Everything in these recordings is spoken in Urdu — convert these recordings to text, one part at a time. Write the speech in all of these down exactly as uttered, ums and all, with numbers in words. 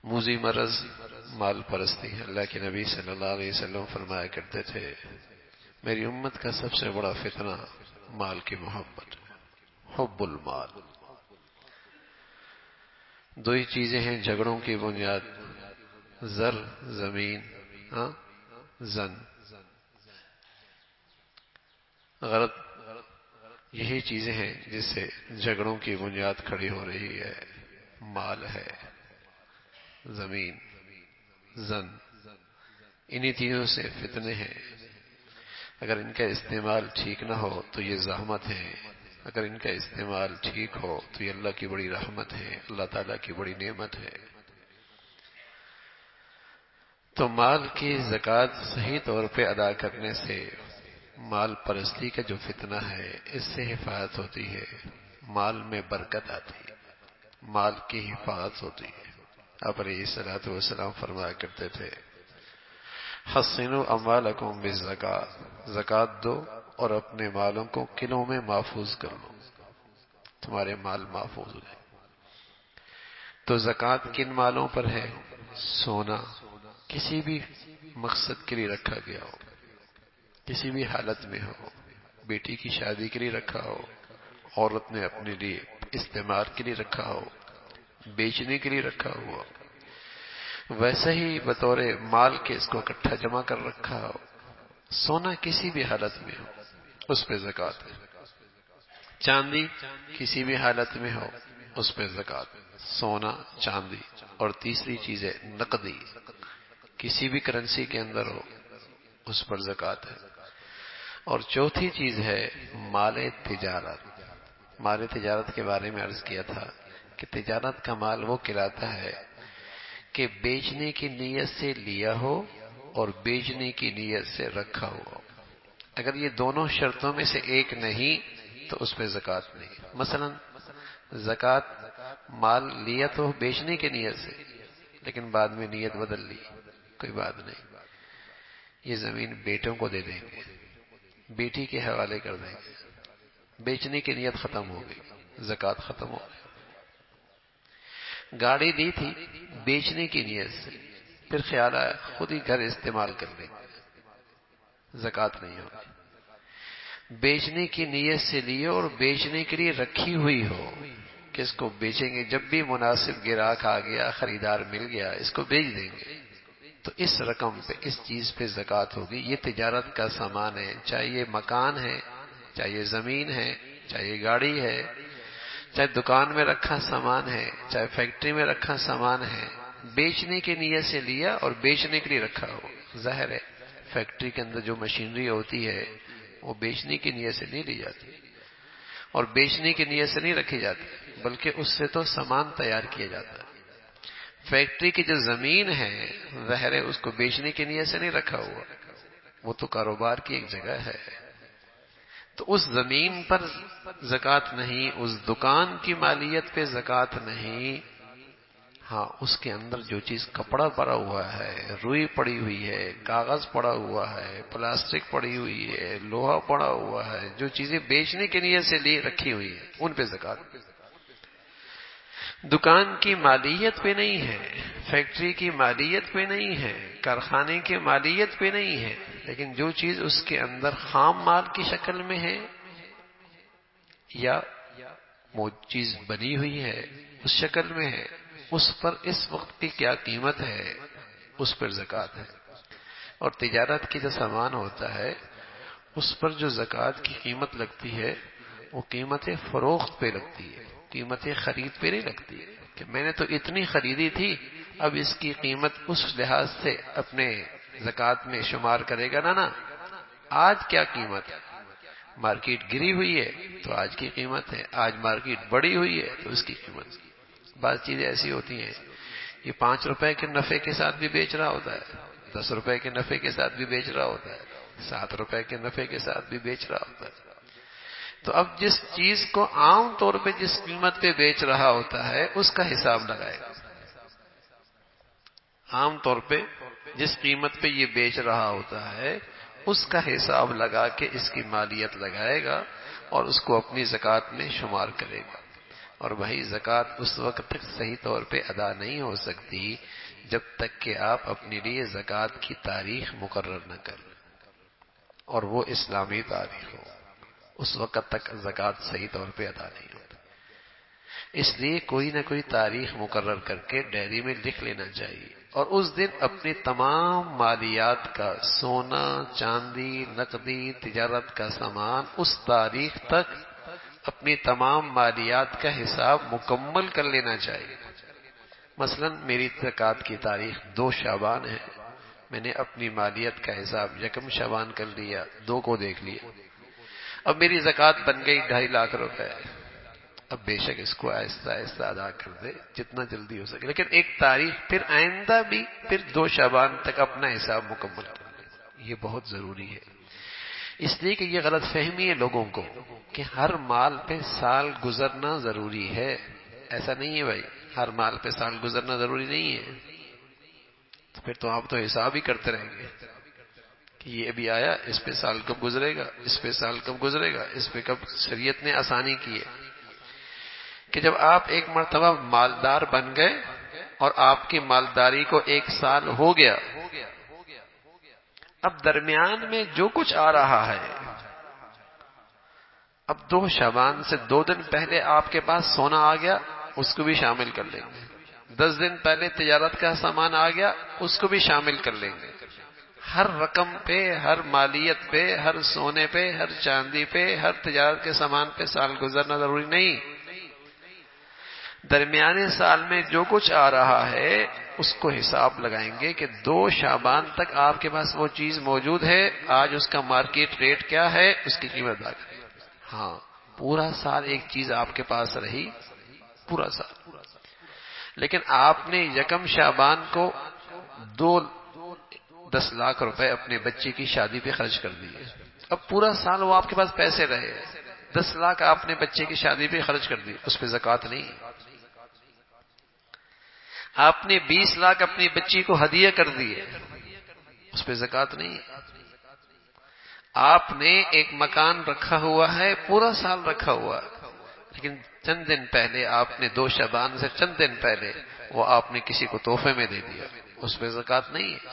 موذی مرض مال پرستی ہے۔ اللہ کے نبی صلی اللہ علیہ وسلم فرمایا کرتے تھے میری امت کا سب سے بڑا فتنہ مال کی محبت ہے، حب المال۔ دو ہی چیزیں ہیں جھگڑوں کی بنیاد، زر زمین، ہاں زن۔ غلط یہی چیزیں ہیں جس سے جھگڑوں کی بنیاد کھڑی ہو رہی ہے، مال ہے، زمین، زن۔ انہی چیزوں سے فتنے ہیں، اگر ان کا استعمال ٹھیک نہ ہو تو یہ زحمت ہے، اگر ان کا استعمال ٹھیک ہو تو یہ اللہ کی بڑی رحمت ہے، اللہ تعالیٰ کی بڑی نعمت ہے۔ تو مال کی زکوٰۃ صحیح طور پہ ادا کرنے سے مال پرستی کا جو فتنہ ہے اس سے حفاظت ہوتی ہے، مال میں برکت آتی ہے، مال کی حفاظت ہوتی ہے۔ آپ علیہ الصلوۃ والسلام فرمایا کرتے تھے حسنوا اموالکم بالزکوٰۃ، زکوٰۃ دو اور اپنے مالوں کو قلعوں میں محفوظ کر لو، تمہارے مال محفوظ ہو جائیں۔ تو زکوٰۃ کن مالوں پر ہے؟ سونا کسی بھی مقصد کے لیے رکھا گیا ہو، کسی بھی حالت میں ہو، بیٹی کی شادی کے لیے رکھا ہو، عورت نے اپنے لیے استعمال کے لیے رکھا ہو، بیچنے کے لیے رکھا ہوا، ویسے ہی بطور مال کے اس کو اکٹھا جمع کر رکھا ہو، سونا کسی بھی حالت میں ہو اس پہ زکوٰۃ ہے، چاندی کسی بھی حالت میں ہو اس پہ زکوٰۃ، سونا چاندی، اور تیسری چیز ہے نقدی، کسی بھی کرنسی کے اندر ہو اس پر زکوٰۃ ہے، اور چوتھی چیز ہے مال تجارت۔ مال تجارت کے بارے میں عرض کیا تھا کہ تجارت کا مال وہ کہلاتا ہے کہ بیچنے کی نیت سے لیا ہو اور بیچنے کی نیت سے رکھا ہوا ہو، اگر یہ دونوں شرطوں میں سے ایک نہیں تو اس پہ زکوٰۃ نہیں۔ مثلا زکوٰۃ مال لیا تو بیچنے کی نیت سے، لیکن بعد میں نیت بدل لی، کوئی بات نہیں، یہ زمین بیٹوں کو دے دیں گے، بیٹی کے حوالے کر دیں گے، بیچنے کی نیت ختم ہو گئی، زکوٰۃ ختم ہو گئی۔ گاڑی دی تھی بیچنے کی نیت سے، پھر خیال آیا خود ہی گھر استعمال کر لیں گے، زکوٰۃ نہیں ہوگی۔ بیچنے کی نیت سے لیے اور بیچنے کے لیے رکھی ہوئی ہو کہ اس کو بیچیں گے، جب بھی مناسب گراہک آ گیا، خریدار مل گیا، اس کو بیچ دیں گے، تو اس رقم پہ، اس چیز پہ زکوٰۃ ہوگی۔ یہ تجارت کا سامان ہے، چاہے یہ مکان ہے، چاہے یہ زمین ہے، چاہے یہ گاڑی ہے، چاہے دکان میں رکھا سامان ہے، چاہے فیکٹری میں رکھا سامان ہے، بیچنے کی نیت سے لیا اور بیچنے کے لیے رکھا ہو۔ ظاہر ہے فیکٹری کے اندر جو مشینری ہوتی ہے وہ بیچنے کی نیت سے نہیں لی جاتی اور بیچنے کی نیت سے نہیں رکھی جاتی، بلکہ اس سے تو سامان تیار کیا جاتا ہے۔ فیکٹری کی جو زمین ہے ظاہر ہے اس کو بیچنے کی نیت سے نہیں رکھا ہوا، وہ تو کاروبار کی ایک جگہ ہے، تو اس زمین پر زکوٰۃ نہیں، اس دکان کی مالیت پہ زکوٰۃ نہیں۔ ہاں اس کے اندر جو چیز کپڑا پڑا ہوا ہے، روئی پڑی ہوئی ہے، کاغذ پڑا ہوا ہے، پلاسٹک پڑی ہوئی ہے، لوہا پڑا ہوا ہے، جو چیزیں بیچنے کی نیت سے لی رکھی ہوئی ہیں ان پہ زکوٰۃ۔ دکان کی مالیت پہ نہیں ہے، فیکٹری کی مالیت پہ نہیں ہے، کارخانے کی مالیت پہ نہیں ہے، لیکن جو چیز اس کے اندر خام مال کی شکل میں ہے یا وہ چیز بنی ہوئی ہے اس شکل میں ہے، اس پر اس وقت کی کیا قیمت ہے اس پر زکوٰۃ ہے۔ اور تجارت کی جو سامان ہوتا ہے اس پر جو زکوٰۃ کی قیمت لگتی ہے وہ قیمت فروخت پہ لگتی ہے، قیمت خرید پہ نہیں لگتی کہ میں نے تو اتنی خریدی تھی اب اس کی قیمت اس لحاظ سے اپنے زکوٰۃ میں شمار کرے گا، نا نا آج کیا قیمت ہے، مارکیٹ گری ہوئی ہے تو آج کی قیمت ہے، آج مارکیٹ بڑی ہوئی ہے تو اس کی قیمت۔ بعض چیزیں ایسی ہوتی ہیں یہ پانچ روپے کے نفع کے ساتھ بھی بیچ رہا ہوتا ہے، دس روپے کے نفع کے ساتھ بھی بیچ رہا ہوتا ہے، سات روپے کے نفع کے ساتھ بھی بیچ رہا ہوتا ہے۔ تو اب جس چیز کو عام طور پہ جس قیمت پہ بیچ رہا ہوتا ہے اس کا حساب لگائے گا، عام طور پہ جس قیمت پہ یہ بیچ رہا ہوتا ہے اس کا حساب لگا کے اس کی مالیت لگائے گا اور اس کو اپنی زکوٰۃ میں شمار کرے گا۔ اور بھائی زکوٰۃ اس وقت تک صحیح طور پہ ادا نہیں ہو سکتی جب تک کہ آپ اپنے لیے زکوٰۃ کی تاریخ مقرر نہ کریں اور وہ اسلامی تاریخ ہو، اس وقت تک زکوٰۃ صحیح طور پہ ادا نہیں ہوتی۔ اس لیے کوئی نہ کوئی تاریخ مقرر کر کے ڈائری میں لکھ لینا چاہیے، اور اس دن اپنی تمام مالیات کا، سونا، چاندی، نقدی، تجارت کا سامان، اس تاریخ تک اپنی تمام مالیات کا حساب مکمل کر لینا چاہیے۔ مثلا میری زکوٰۃ کی تاریخ دو شعبان ہے، میں نے اپنی مالیت کا حساب یکم شعبان کر لیا، دو کو دیکھ لیا، اب میری زکوٰۃ بن گئی ڈھائی لاکھ روپے۔ اب بے شک اس کو آہستہ آہستہ ادا کر دے جتنا جلدی ہو سکے، لیکن ایک تاریخ پھر آئندہ بھی پھر دو شعبان تک اپنا حساب مکمل کر لے، یہ بہت ضروری ہے۔ اس لیے کہ یہ غلط فہمی ہے لوگوں کو کہ ہر مال پہ سال گزرنا ضروری ہے، ایسا نہیں ہے بھائی، ہر مال پہ سال گزرنا ضروری نہیں ہے۔ تو پھر تو آپ تو حساب ہی کرتے رہیں گے کہ یہ ابھی آیا، اس پہ سال کب گزرے گا، اس پہ سال کب گزرے گا، اس پہ کب۔ شریعت نے آسانی کی ہے کہ جب آپ ایک مرتبہ مالدار بن گئے اور آپ کی مالداری کو ایک سال ہو گیا، اب درمیان میں جو کچھ آ رہا ہے، اب دو شعبان سے دو دن پہلے آپ کے پاس سونا آ گیا، اس کو بھی شامل کر لیں گے۔ دس دن پہلے تجارت کا سامان آ گیا، اس کو بھی شامل کر لیں گے۔ ہر رقم پہ، ہر مالیت پہ، ہر سونے پہ، ہر چاندی پہ، ہر تجارت کے سامان پہ سال گزرنا ضروری نہیں۔ درمیانے سال میں جو کچھ آ رہا ہے اس کو حساب لگائیں گے کہ دو شعبان تک آپ کے پاس وہ چیز موجود ہے، آج اس کا مارکیٹ ریٹ کیا ہے، اس کی قیمت ادا کریں۔ ہاں، پورا سال ایک چیز آپ کے پاس رہی، پورا سال، لیکن آپ نے یکم شعبان کو دو دس لاکھ روپے اپنے بچے کی شادی پہ خرچ کر دیے، اب پورا سال وہ آپ کے پاس پیسے رہے، دس لاکھ آپ نے بچے کی شادی پہ خرچ کر دی، اس پہ زکوٰۃ نہیں۔ آپ نے بیس لاکھ اپنی بچی کو ہدیہ کر دیے، اس پہ زکوٰۃ نہیں۔ آپ نے ایک مکان رکھا ہوا ہے، پورا سال رکھا ہوا ہے، لیکن چند دن پہلے آپ نے دو شعبان سے چند دن پہلے وہ آپ نے کسی کو تحفے میں دے دیا، اس پہ زکوٰۃ نہیں ہے۔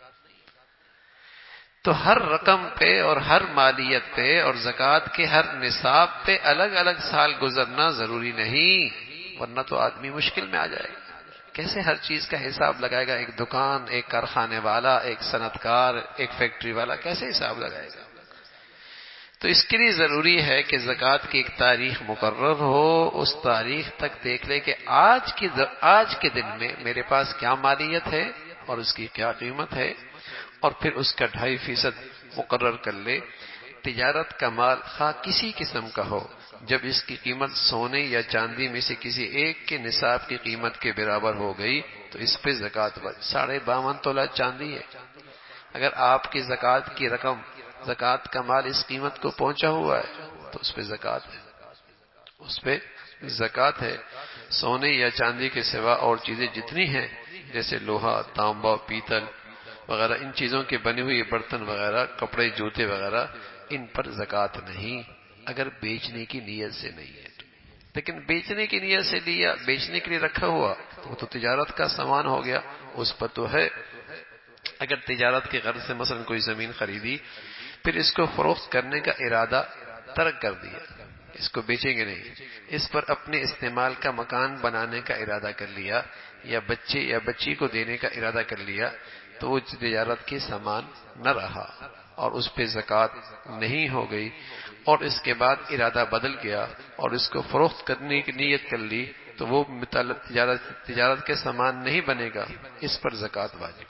تو ہر رقم پہ اور ہر مالیت پہ اور زکوٰۃ کے ہر نصاب پہ الگ الگ سال گزرنا ضروری نہیں، ورنہ تو آدمی مشکل میں آ جائے گا۔ کیسے ہر چیز کا حساب لگائے گا؟ ایک دکان، ایک کارخانے والا، ایک صنعت کار، ایک فیکٹری والا کیسے حساب لگائے گا؟ تو اس کے لیے ضروری ہے کہ زکوٰۃ کی ایک تاریخ مقرر ہو، اس تاریخ تک دیکھ لے کہ آج کی آج کے دن میں میرے پاس کیا مالیت ہے اور اس کی کیا قیمت ہے، اور پھر اس کا ڈھائی فیصد مقرر کر لے۔ تجارت کا مال خواہ کسی قسم کا ہو، جب اس کی قیمت سونے یا چاندی میں سے کسی ایک کے نصاب کی قیمت کے برابر ہو گئی تو اس پہ زکوٰۃ بچ۔ ساڑھے باون تولہ چاندی ہے، اگر آپ کی زکوٰۃ کی رقم، زکوٰۃ کا مال اس قیمت کو پہنچا ہوا ہے تو اس پہ زکوٰۃ ہے، اس پہ زکوٰۃ ہے۔ سونے یا چاندی کے سوا اور چیزیں جتنی ہیں جیسے لوہا، تانبا، پیتل وغیرہ، ان چیزوں کے بنے ہوئے برتن وغیرہ، کپڑے، جوتے وغیرہ، ان پر زکوٰۃ نہیں، اگر بیچنے کی نیت سے نہیں ہے۔ لیکن بیچنے کی نیت سے لیا، بیچنے کے لیے رکھا ہوا تو وہ تو تجارت کا سامان ہو گیا، اس پر تو ہے۔ اگر تجارت کے غرض سے مثلا کوئی زمین خریدی، پھر اس کو فروخت کرنے کا ارادہ ترک کر دیا، اس کو بیچیں گے نہیں، اس پر اپنے استعمال کا مکان بنانے کا ارادہ کر لیا، یا بچے یا بچی کو دینے کا ارادہ کر لیا، تو وہ تجارت کے سامان نہ رہا اور اس پہ زکوٰۃ نہیں ہو گئی، اور اس کے بعد ارادہ بدل گیا اور اس کو فروخت کرنے کی نیت کر لی تو وہ تجارت تجارت کے سامان نہیں بنے گا، اس پر زکوٰۃ واجب۔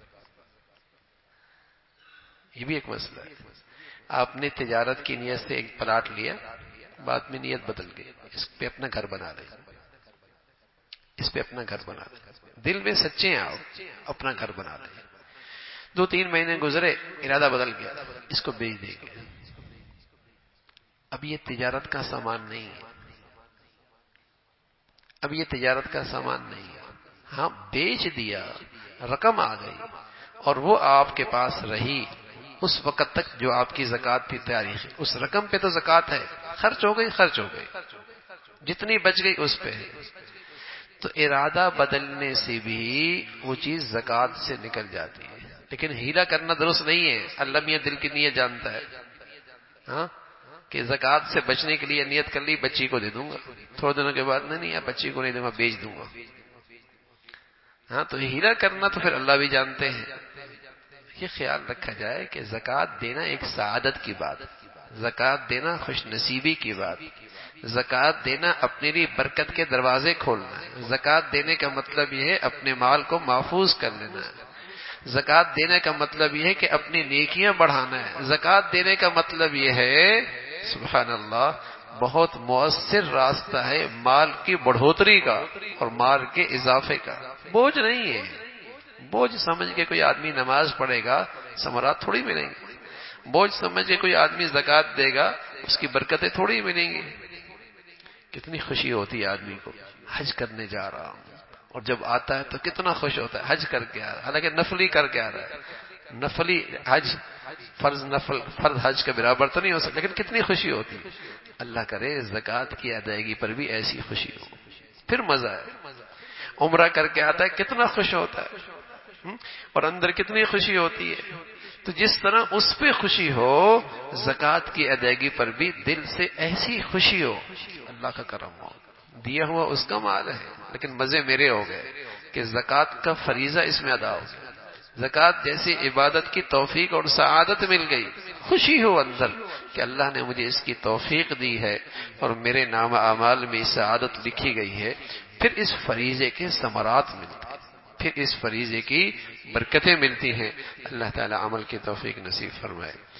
یہ بھی ایک مسئلہ ہے، آپ نے تجارت کی نیت سے ایک پلاٹ لیا، بعد میں نیت بدل گئی، اس پہ اپنا گھر بنا لیں، اس پہ اپنا گھر بنا لیں، دل میں سچے ہیں آپ، اپنا گھر بنا لیں، دو تین مہینے گزرے، ارادہ بدل گیا، اس کو بیچ دیں گے، اب یہ تجارت کا سامان نہیں ہے، اب یہ تجارت کا سامان نہیں ہے، ہاں بیچ دیا، رقم آ گئی اور وہ آپ کے پاس رہی اس وقت تک جو آپ کی زکوٰۃ کی تاریخ ہے، اس رقم پہ تو زکوٰۃ ہے، خرچ ہو گئی خرچ ہو گئی، جتنی بچ گئی اس پہ ہے. تو ارادہ بدلنے سے بھی وہ چیز زکوٰۃ سے نکل جاتی ہے. لیکن ہیلا کرنا درست نہیں ہے. اللہ میاں دل کی نیت جانتا ہے ہاں کہ زکوٰۃ سے بچنے کے لیے نیت کر لی بچی کو دے دوں گا, تھوڑے دنوں کے بعد نہیں نہیں بچی کو نہیں دوں گا, بیچ دوں گا. ہاں تو ہیلا کرنا تو پھر اللہ بھی جانتے ہیں. یہ خیال رکھا جائے کہ زکوٰۃ دینا ایک سعادت کی بات, زکوٰۃ دینا خوش نصیبی کی بات, زکوٰۃ دینا اپنے لیے برکت کے دروازے کھولنا ہے. زکوٰۃ دینے کا مطلب یہ ہے اپنے مال کو محفوظ کر لینا ہے. زکوٰۃ دینے کا مطلب یہ ہے کہ اپنی نیکیاں بڑھانا ہے. زکوٰۃ دینے کا مطلب یہ ہے سبحان اللہ بہت مؤثر راستہ ہے مال کی بڑھوتری کا اور مال کے اضافے کا. بوجھ نہیں ہے. بوجھ سمجھ کے کوئی آدمی نماز پڑھے گا ثمرات تھوڑی ملیں گے. بوجھ سمجھ کے کوئی آدمی زکوٰۃ دے گا اس کی برکتیں تھوڑی ملیں گی. کتنی خوشی ہوتی ہے آدمی کو حج کرنے جا رہا ہوں, اور جب آتا ہے تو کتنا خوش ہوتا ہے حج کر کے آ رہا ہے, حالانکہ نفلی کر کے آ رہا ہے. نفلی حج فرض نفل فرض حج کے برابر تو نہیں ہو سکتا, لیکن کتنی خوشی ہوتی ہے. اللہ کرے زکوٰۃ کی ادائیگی پر بھی ایسی خوشی ہو, پھر مزہ ہے. عمرہ کر کے آتا ہے کتنا خوش ہوتا ہے اور اندر کتنی خوشی ہوتی ہے. تو جس طرح اس پہ خوشی ہو زکوٰۃ کی ادائیگی پر بھی دل سے ایسی خوشی ہو. اللہ کا کرم ہو, دیا ہوا اس کا مال ہے لیکن مزے میرے ہو گئے کہ زکوٰۃ کا فریضہ اس میں ادا ہو گیا. زکوٰۃ جیسی عبادت کی توفیق اور سعادت مل گئی. خوشی ہو اندر کہ اللہ نے مجھے اس کی توفیق دی ہے اور میرے نام اعمال میں سعادت لکھی گئی ہے. پھر اس فریضے کے ثمرات ملتے ہیں, پھر اس فریضے کی برکتیں ملتی ہیں. اللہ تعالی عمل کی توفیق نصیب فرمائے.